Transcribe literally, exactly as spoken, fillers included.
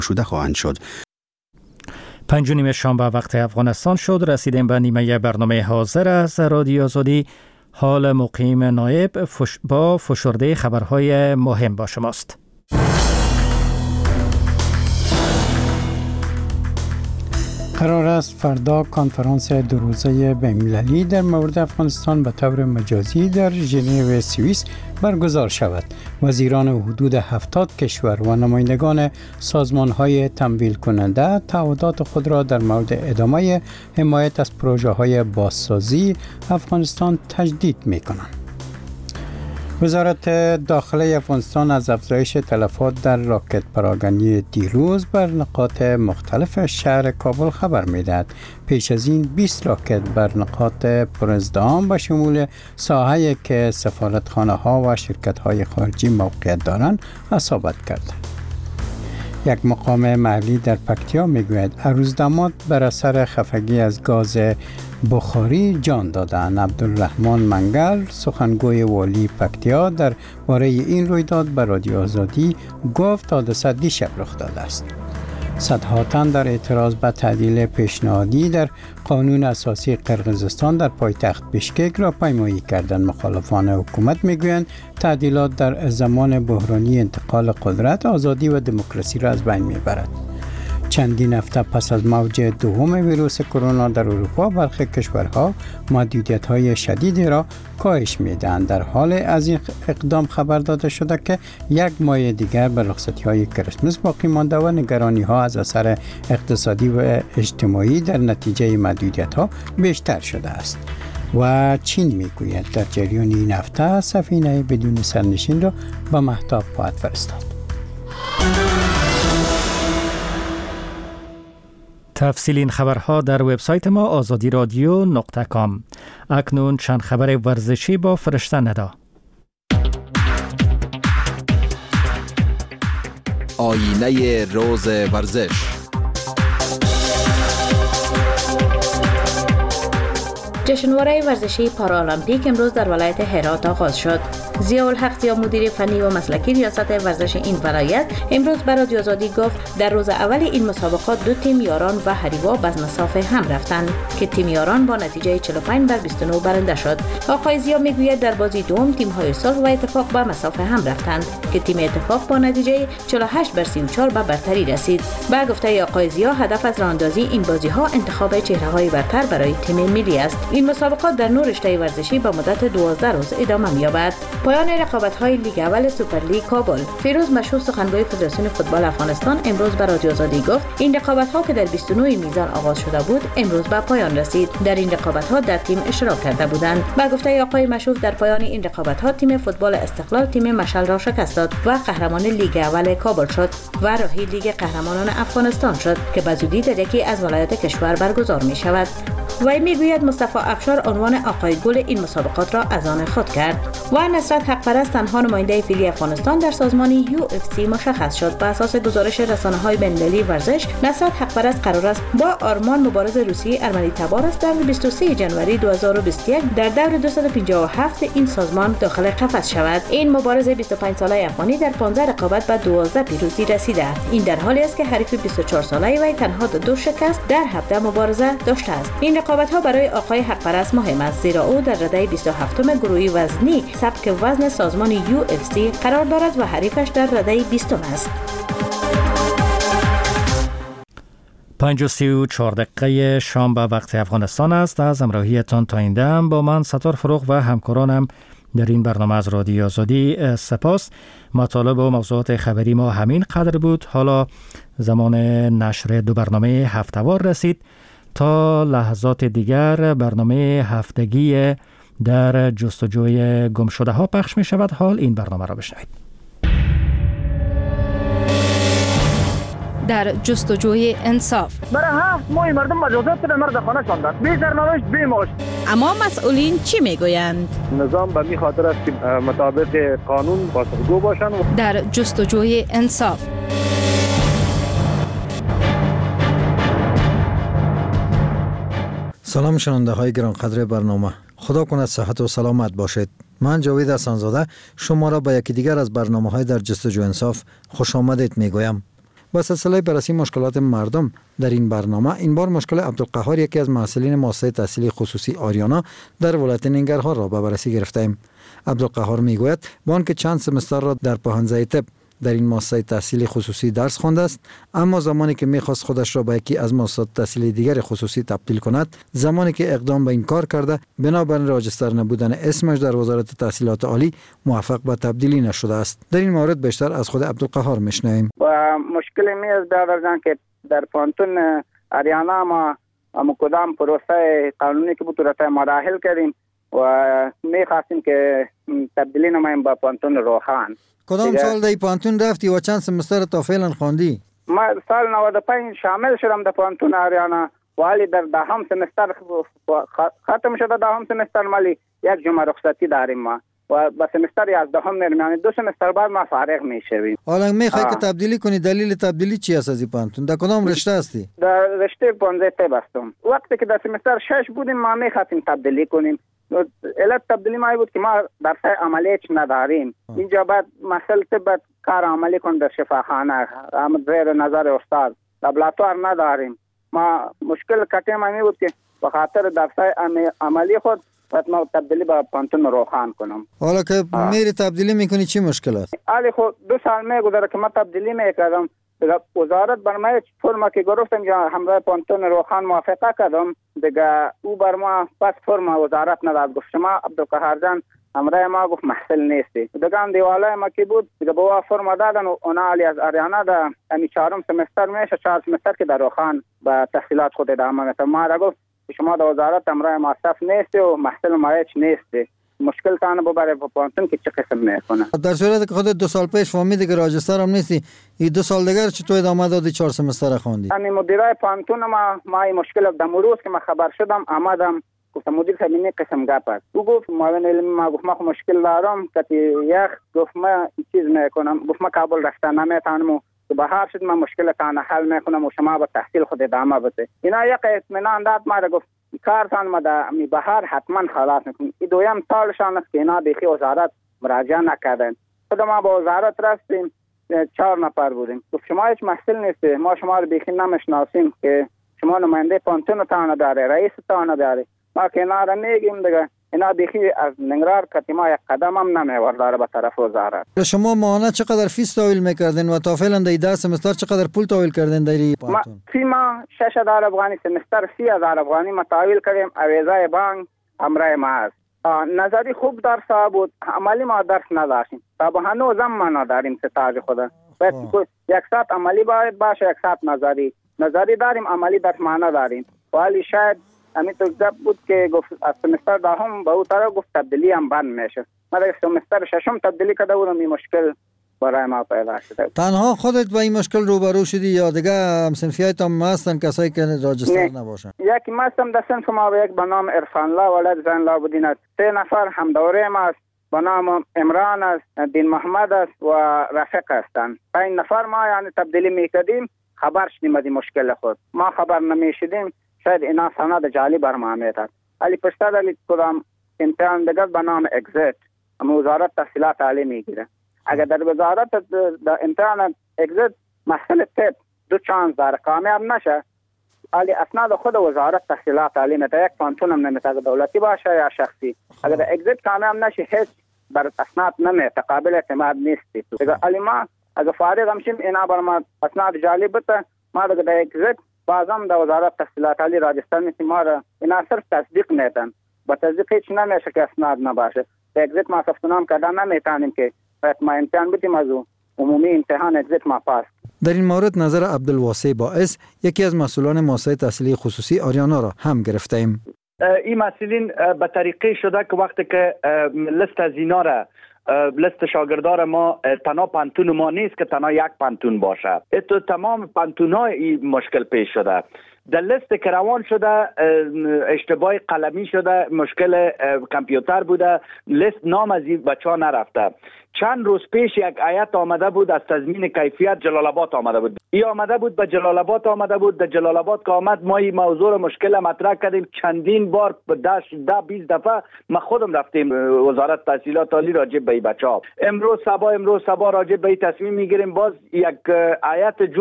شده خواهند شد. پنج و نیم شنبه وقت افغانستان شد. رسیدیم به نیمه برنامه حاضر از رادیو آزادی. حال مقیم نایب فش... با فشرده خبرهای مهم با شماست. قرار است فردا کنفرانس دو روزه بین‌المللی در مورد افغانستان به طور مجازی در ژنو سوئیس برگزار شود. وزیران حدود هفتاد کشور و نمایندگان سازمان‌های تمویل کننده تعهدات خود را در مورد ادامه حمایت از پروژه‌های بازسازی افغانستان تجدید می‌کنند. وزارت داخله افغانستان از افزایش تلفات در راکت پراکنی دیروز بر نقاط مختلف شهر کابل خبر می‌دهد. پیش از این بیست راکت بر نقاط پرازدحام به شمول ساحه‌ای که سفارتخانه‌ها و شرکت‌های خارجی موقعیت دارند اصابت کرد. یک مقام محلی در پکتیا میگوید عروس داماد بر اثر خفگی از گاز بخاری جان دادند. عبدالرحمن منگل سخنگوی والی پکتیا در باره این رویداد به رادیو آزادی گفت حادثه دیشب رخ داده است. صدها تن در اعتراض به تعدیل پیشنهادی در قانون اساسی قرقیزستان در پایتخت بشکک را پیمایی کردند. مخالفان حکومت میگویند تعدیلات در زمان بحرانی انتقال قدرت آزادی و دموکراسی را از بین میبرد. چندین هفته پس از موج دوم ویروس کرونا در اروپا برخی کشورها محدودیت‌های شدیدی را کاهش می‌دهند. در حال از این اقدام خبر داده شده که یک ماه دیگر به رخصتی‌های کریسمس باقی مانده و نگرانی‌ها از اثر اقتصادی و اجتماعی در نتیجه محدودیت‌ها بیشتر شده است. و چین می‌گوید در جریان این هفته سفینه بدون سرنشین را به مهتاب خواهد فرستاد. تفصیل این خبرها در وبسایت ما آزادی رادیو نقطه کام. اکنون چند خبر ورزشی با فرشته ندا. آینه روز ورزش. جشنواره ورزشی پارالمپیک امروز در ولایت هرات آغاز شد. ضیاءالحق ضیا مدیر فنی و مسلکی ریاست ورزش این ولایت امروز به رادیو آزادی گفت در روز اول این مسابقات دو تیم یاران و حریوا به مسافه هم رفتند که تیم یاران با نتیجه چهل و پنج بر بیست و نه برنده شد. آقای ضیا میگوید در بازی دوم تیم های صلح و اتفاق به مسافه هم رفتند که تیم اتفاق با نتیجه چهل و هشت بر سی و چهار به برتری رسید. به گفته آقای ضیا هدف از راهاندازی این بازی ها انتخاب چهره های برتر برای تیم ملی است. این مسابقات در نور رشته ورزشی به مدت دوازده روز ادامه می‌یابد. پایان رقابت‌های لیگ اول سوپرلیگ کابل. فیروز مشهور سخنگوی فدراسیون فوتبال افغانستان امروز به رادیو آزادی گفت این رقابت‌ها که در بیست و نه میزان آغاز شده بود امروز به پایان رسید. در این رقابت‌ها در تیم اشتراک کرده بودند. با گفته آقای مشهور در پایان این رقابت‌ها تیم فوتبال استقلال تیم مشعل را شکست داد و قهرمان لیگ اول کابل شد و راهی لیگ قهرمانان افغانستان شد که به زودی در یکی از ولایات کشور برگزار می‌شود. وی میگوید مصطفی افشار عنوان آقای گل این مسابقات را از آن خود کرد و نصرت حق پرست تنها نماینده فعلی افغانستان در سازمان یو اف سی مشخص شد. بر اساس گزارش رسانه‌های بین‌المللی ورزش نصرت حق پرست قرار است با آرمان مبارز روسی ارمنی تبارز در بیست و سوم ژانویه دو هزار و بیست و یک در دور دویست و پنجاه و هفت این سازمان داخل قفس شود. این مبارز بیست و پنج ساله افغانی در پانزده رقابت به دوازده پیروزی رسیده است. این در حالی است که حریف بیست و چهار ساله وی تنها دو شکست در هفده مبارزه داشته است. این رقابت‌ها برای آقای حق پرست مهم است زیرا او در رده بیست و هفتم گروهی وزنی سبک وزن سازمان یو اف سی قرار دارد و حریفش در رده بیستم است. پنج و سی و چهار دقیقه شام به وقت افغانستان است. از همراهیتان تا این دم با من ستار فروغ و همکارانم در این برنامه از رادیو آزادی سپاس. مطالب و موضوعات خبری ما همین قدر بود. حالا زمان نشر دو برنامه هفته‌وار رسید. تا لحظات دیگر برنامه هفتگی در جستجوی گمشده ها پخش می شود. حال این برنامه را بشنوید. در جستجوی انصاف برای هفت ماه مردم مجازات در مرد خانه شاندن بی سرنوشت بی معاش. اما مسئولین چی میگویند؟ نظام به می خاطر است که مطابق قانون پاسخگو باشند. در جستجوی انصاف سلام شنونده های گرانقدر برنامه، خدا کند صحت و سلامت باشید. من جاوید احسانزاده شما را به یکی دیگر از برنامه های در جستجوی انصاف خوش آمدید می گویم. با سلسله بررسی مشکلات مردم در این برنامه این بار مشکل عبدالقهار یکی از محصلین مؤسسه تحصیلی خصوصی آریانا در ولایت ننگرهار را به بررسی گرفتیم. عبدالقهار میگوید با آنکه چند سمستر را در پوهنځی طب در این مؤسسه تحصیلی خصوصی درس خوانده است، اما زمانی که میخواست خودش را به یکی از مؤسسات تحصیلی دیگر خصوصی تبدیل کند، زمانی که اقدام به این کار کرده بنابر راجستر نبودن اسمش در وزارت تحصیلات عالی موفق به تبدیلی نشده است. در این مورد بیشتر از خود عبدالقهار میشنویم. و مشکل می است برادر که در پانتون آریانا ما ما کدام پروسه قانونی که بود را مراحل کردیم و میخواستیم که تبدیلی نماییم به پانتون روحان. کدام سال در پانتون رفتی و چند سمستر تا فعلا خواندی؟ ما سال نود و پنج شامل شدم در پانتون آریانا، ولی در دهم سمستر ختم شده. دهم سمستر مالی یک جمعه رخصتی داریم ما و با سمستر یازدهم میریم، یعنی دو سمستر بعد ما فارغ میشویم. حالا میخوای که تبدیلی کنی، دلیل تبدیلی چی است از پانتون؟ در کدام رشته هستی؟ در رشته پانزده طب هستم. وقتی که در سمستر شش بودیم ما میخواستیم تبدیلی کنیم. علت تبدیلی ما بود که ما درس عملی نداریم. اینجا بعد مسئله طب کار عملی کن در شفاخانه زیر نظر استاد، لابراتوار نداریم. ما مشکل کٹے ما می بود که به خاطر درس عملی خود باید ما تبدیلی به پانتون روحان کنم. حالا که میری تبدیلی میکنی چی مشکل است؟ حالی خود دو سال میگذره که ما تبدیلی میکردم. وزارت بر ما فرما که گرفتم یا همراه پانتون روحان موافقه کردم دیگه، او بر ما پس فرما وزارت نداد. گفت شما عبدالقهار جان همراه ما گفت محصل نیستی. دیگه هم دیواله ما که بود دیگه با فرما دادن و اونا علی از آریانا دا امی چهارم سمستر میشه، چهار سمستر که در روحان با تحصیلات خود ادامه میده. ما را گفت شما در وزارت همراه ما صف نیستی و محصل ما هیچ نیستی، مشکل تانه ببره با پانتون که چه قسم میکنه. در صورت که خودت دو سال پیش فهمیدی که راجستر هم نیستی، این دو سال دیگر چطور ادامه دادی چهار سمستر خواندی؟ یعنی مدیرای پانتون ما ما این مشکل در روز که ما خبر شدم آمدم گفتم مدیر صاحب این قسم گپ است. او گفت معاون علمی ما گفت ما مشکل دارم که یک گفت ما چیز میکنم، گفت ما کابل رفتن نمیتونم، بهار شد من مشکل تانه حل میکنم و شما با تحصیل خود ادامه بده. اینا یک اطمینان داد ما را، گفت کارتان ما در بهار حتما خلاص میکنیم. این دویم سالشان است که اینا بیخی وزارت مراجعه نکردن. خود ما با وزارت رفتیم، چهار نفر بودیم. گفت شما هیچ محصل نیستی، ما شما رو بیخی نمیشناسیم که شما نماینده پانتون تانه داره، رئیس تانه داره. ما که اینا را میگیم دیگه اینا بیخی از ننگرهار کتی ما یک قدم هم نمیورداره به طرف وزارت. شما ماهانه چقدر فیس تحویل میکردین و تا فعلا در ده سمستر چقدر پول تحویل کردین در این پانتون؟ ما فی ما شش هزار افغانی سمستر سی هزار افغانی ما تحویل کردیم. اویزای بانک همراه ما است. نظری خوب درس بود، عملی ما درس نداشتیم. تا به هنوز هم ما نداریم ستاج خدا. باید یک ساعت عملی باید باشه، یک ساعت نظری. نظری داریم، عملی درس ما نداریم. ولی شاید همین تو گپ بود که گفت از سمستر دهم به او طرف گفت تبدیلی هم بند میشه. ما در سمستر ششم تبدیلی کرده بودم، این مشکل برای ما پیدا شده. تنها خودت با این مشکل روبرو شدی یا دیگه همسنفیایت هم هستن کسایی که راجستر نباشن؟ یکی ما هستم در صنف ما به یک به نام عرفان الله ولد زین الله بودین است. سه نفر هم دوره ما است به نام عمران است، دین محمد است و رفیق هستند. پنج نفر ما یعنی تبدیلی میکردیم، خبر شدیم از این مشکل خود. ما خبر نمیشدیم شاید اینا سند جعلی بر ما میداد. علی پشتر علی کدام امتحان دیگر به نام اگزیت اما وزارت تحصیلات عالی میگیره. اگر در وزارت در امتحان اگزیت محصل طب دو چانس داره کامیاب نشه، علی اسناد خود وزارت تحصیلات عالی میده، یک پانتون هم نمیده دولتی باشه یا شخصی. اگر در اگزیت کامیاب نشه هیچ بر اسناد نمیده، قابل اعتماد نیستی. دیگر علی ما اگر فارغ همشیم اینا بر ما اسناد جعلی بده، ما دیگر در اگزیت بازم در وزارت تحصیلات عالی راجستر میتیم ما را اینا صرف تصدیق میتن، با تصدیق هیچ نمیشه که اسناد نباشه. در اگزیت ما ثبتنام کردن نمیتونیم که باید ما امتحان بدیم از عمومی امتحان اگزیت ما پاس. در این مورد نظر عبدالواسع باعث یکی از مسئولان مؤسسه تحصیلی خصوصی آریانا را هم گرفتیم. این مسئولین به طریقه شده که وقتی که لیست از اینا را لیست شاگردار ما تنها پانتون ما نیست که تنها یک پانتون باشه، اتو تمام پانتون های این مشکل پیش شده. در لیست که روان شده اشتباه قلمی شده، مشکل کامپیوتر بوده، لیست نام از این بچه ها نرفته. چند روز پیش یک هیئت آمده بود از تضمین کیفیت جلال آباد آمده بود. ای آمده بود به جلال آباد آمده بود. در جلال آباد که آمد ما این موضوع مشکل مطرح کردیم چندین بار، ده ده بیست دفعه ما خودم رفتیم وزارت تحصیلات عالی راجع به این بچه‌ها. امروز صبح امروز صبح راجع به این تصمیم میگیریم باز یک هیئت